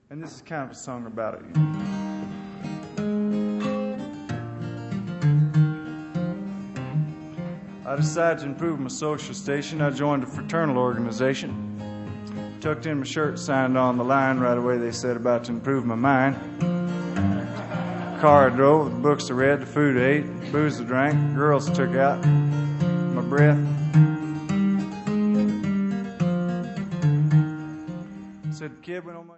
And this is kind of a song about it. I decided to improve my social station. I joined a fraternal organization. Tucked in my shirt, signed on the line. Right away they said about to improve my mind. Car I drove, the books I read, the food I ate, booze I drank, girls I took out, my breath. Said the kid went on my